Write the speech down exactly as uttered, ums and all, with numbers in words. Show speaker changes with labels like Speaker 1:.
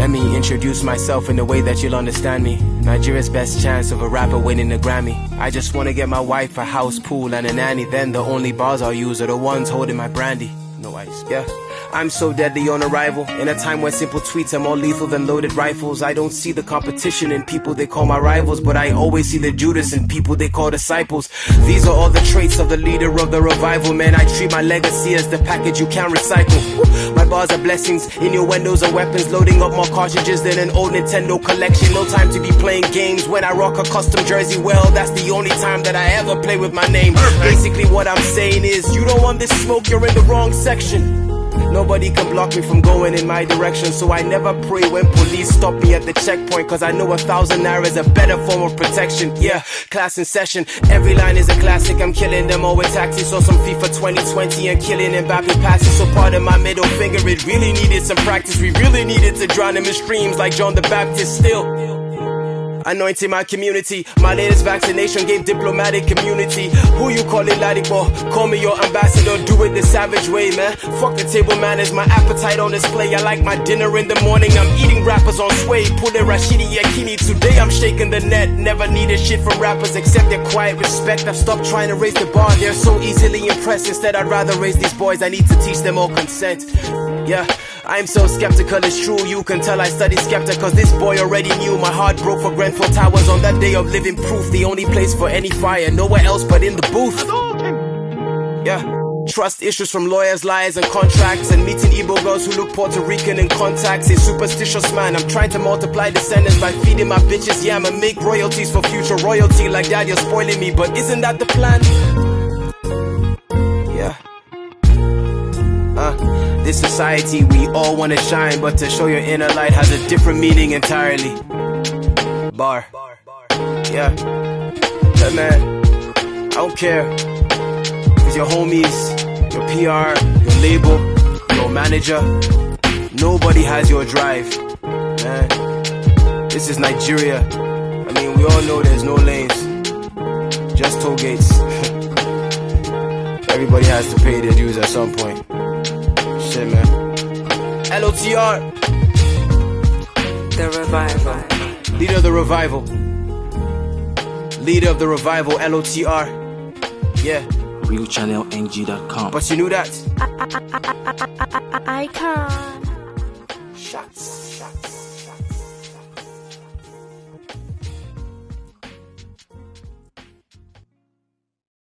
Speaker 1: Let me introduce myself in a way that you'll understand me. Nigeria's best chance of a rapper winning the Grammy. I just wanna get my wife a house, pool, and a nanny. Then the only bars I'll use are the ones holding my brandy. No ice, yeah. I'm so deadly on arrival. In a time where simple tweets are more lethal than loaded rifles. I don't see the competition in people they call my rivals, but I always see the Judas in people they call disciples. These are all the traits of the leader of the revival. Man, I treat my legacy as the package you can't recycle. My bars are blessings, innuendos and weapons. Loading up more cartridges than an old Nintendo collection. No time to be playing games when I rock a custom jersey. Well, that's the only time that I ever play with my name. Basically what I'm saying is, you don't want this smoke, you're in the wrong section. Nobody can block me from going in my direction, so I never pray when police stop me at the checkpoint, cause I know a thousand naira is a better form of protection. Yeah, class in session, every line is a classic. I'm killing them all with taxis. Saw some FIFA twenty twenty and killing Mbappe passes. So part of my middle finger, it really needed some practice. We really needed to drown him in streams like John the Baptist. Still anointing my community. My latest vaccination gave diplomatic immunity. Who you calling Ladipo? Call me your ambassador. Do it the savage way, man. Fuck the table manners. My appetite on display. I like my dinner in the morning. I'm eating rappers on sway. Pulling Rashidi Yakini. Today I'm shaking the net. Never needed shit from rappers except their quiet respect. I've stopped trying to raise the bar. They're so easily impressed. Instead I'd rather raise these boys. I need to teach them all consent. Yeah, I'm so skeptical, it's true. You can tell I studied skeptic, cause this boy already knew. My heart broke for Grenfell Towers on that day of living proof. The only place for any fire, nowhere else but in the booth. Yeah, trust issues from lawyers, liars and contracts. And meeting Igbo girls who look Puerto Rican in contacts. A superstitious man, I'm trying to multiply descendants by feeding my bitches. Yeah, I'ma make royalties for future royalty. Like that, you're spoiling me, but isn't that the plan? Yeah. Uh This society, we all wanna shine, but to show your inner light has a different meaning entirely. Bar. Yeah. Hey man, I don't care. Cause your homies, your P R, your label, your manager, nobody has your drive. Man, this is Nigeria. I mean, we all know there's no lanes, just toll gates. Everybody has to pay their dues at some point. Shit, man. L O T R.
Speaker 2: The Revival.
Speaker 1: Leader of the Revival. Leader of the Revival, L O T R. Yeah.
Speaker 3: real channel N G dot com.
Speaker 1: But you knew that?
Speaker 2: Icon.
Speaker 1: Shots, shots.